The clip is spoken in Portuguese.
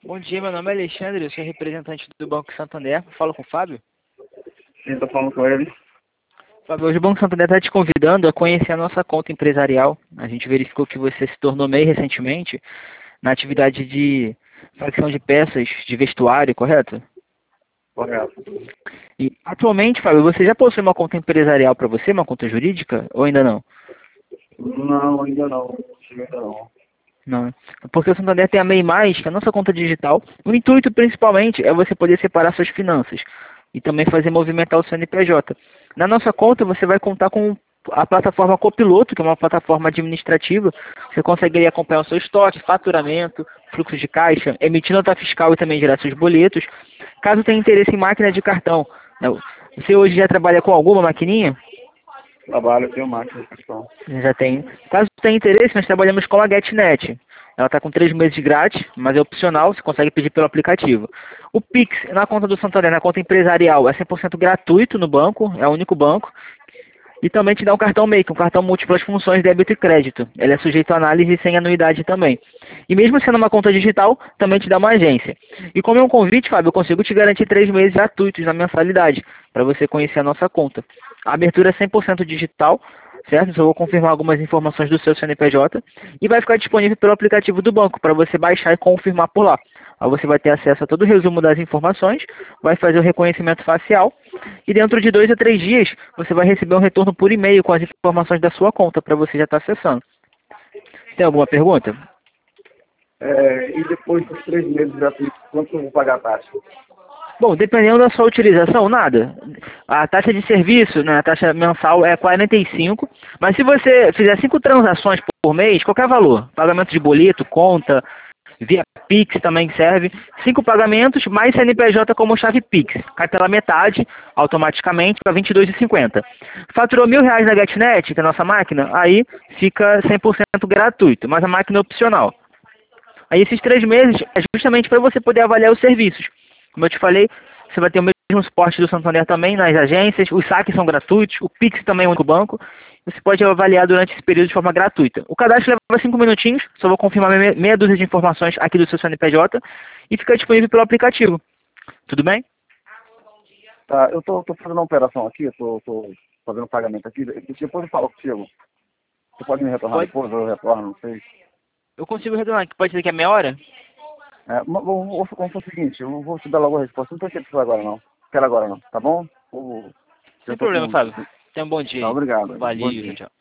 Bom dia, meu nome é Alexandre, eu sou representante do Banco Santander. Falo com o Fábio. Sim, estou falando com ele. Fábio, hoje o Banco Santander está te convidando a conhecer a nossa conta empresarial. A gente verificou que você se tornou MEI recentemente na atividade de facção de peças de vestuário, correto? Correto. E atualmente, Fábio, você já possui uma conta empresarial para você, uma conta jurídica, ou ainda não? Não, ainda não. Ainda não. Não, né? Porque o Santander tem a MEI+, que é a nossa conta digital. O intuito, principalmente, é você poder separar suas finanças e também fazer movimentar o CNPJ. Na nossa conta, você vai contar com a plataforma Copiloto, que é uma plataforma administrativa. Você consegue acompanhar o seu estoque, faturamento, fluxo de caixa, emitir nota fiscal e também gerar seus boletos. Caso tenha interesse em máquina de cartão, você hoje já trabalha com alguma maquininha? Trabalho, tenho máquina de cartão. Já tem. Caso tenha interesse, nós trabalhamos com a GetNet. Ela está com 3 meses grátis, mas é opcional, você consegue pedir pelo aplicativo. O Pix, na conta do Santander, na conta empresarial, é 100% gratuito no banco, é o único banco. E também te dá um cartão MEI, um cartão múltiplas funções, débito e crédito. Ele é sujeito a análise sem anuidade também. E mesmo sendo uma conta digital, também te dá uma agência. E como é um convite, Fábio, eu consigo te garantir 3 meses gratuitos na mensalidade, para você conhecer a nossa conta. A abertura é 100% digital, certo? Só vou confirmar algumas informações do seu CNPJ e vai ficar disponível pelo aplicativo do banco para você baixar e confirmar por lá. Aí você vai ter acesso a todo o resumo das informações, vai fazer o reconhecimento facial e dentro de 2 a 3 dias você vai receber um retorno por e-mail com as informações da sua conta para você já estar acessando. Tem alguma pergunta? E depois dos 3 meses gratuitos, quanto eu vou pagar a taxa? Bom, dependendo da sua utilização, nada. A taxa de serviço, né, a taxa mensal é 45, mas se você fizer 5 transações por mês, qualquer valor, pagamento de boleto, conta, via Pix também serve, 5 pagamentos mais CNPJ como chave Pix, cai pela metade, automaticamente, para R$ 22,50. Faturou R$ 1.000 na GetNet, que é a nossa máquina, aí fica 100% gratuito, mas a máquina é opcional. Aí esses 3 meses é justamente para você poder avaliar os serviços. Como eu te falei, você vai ter o mesmo suporte do Santander também nas agências, os saques são gratuitos, o Pix também é o único banco. Você pode avaliar durante esse período de forma gratuita. O cadastro leva 5 minutinhos, só vou confirmar meia dúzia de informações aqui do seu CNPJ e fica disponível pelo aplicativo. Tudo bem? Tá, eu tô fazendo uma operação aqui, eu tô fazendo um pagamento aqui, depois eu falo contigo. Você pode me retornar Pode. depois, eu retorno, não sei. Eu consigo retornar, pode ser que é meia hora? Vamos fazer o seguinte, eu vou te dar logo a resposta, não tô querendo agora não. Quero agora não, tá bom? Sem Eu tô problema, com... Fábio. Tenha um bom dia Tá, aí. obrigado. Bom Valeu, tchau, dia. tchau.